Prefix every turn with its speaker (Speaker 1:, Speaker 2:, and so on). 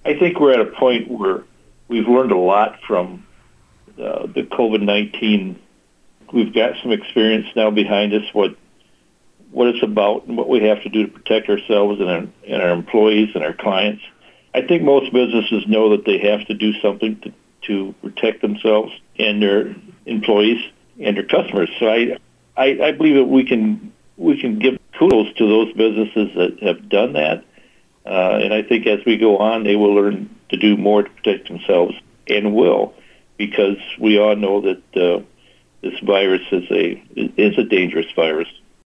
Speaker 1: I think we're at a point where we've learned a lot from the COVID-19. We've got some experience now behind us, what it's about and what we have to do to protect ourselves and our employees and our clients. I think most businesses know that they have to do something to protect themselves and their employees and their customers. So I believe that we can give kudos to those businesses that have done that. And I think as we go on, they will learn to do more to protect themselves, and will, because we all know that this virus is a dangerous virus.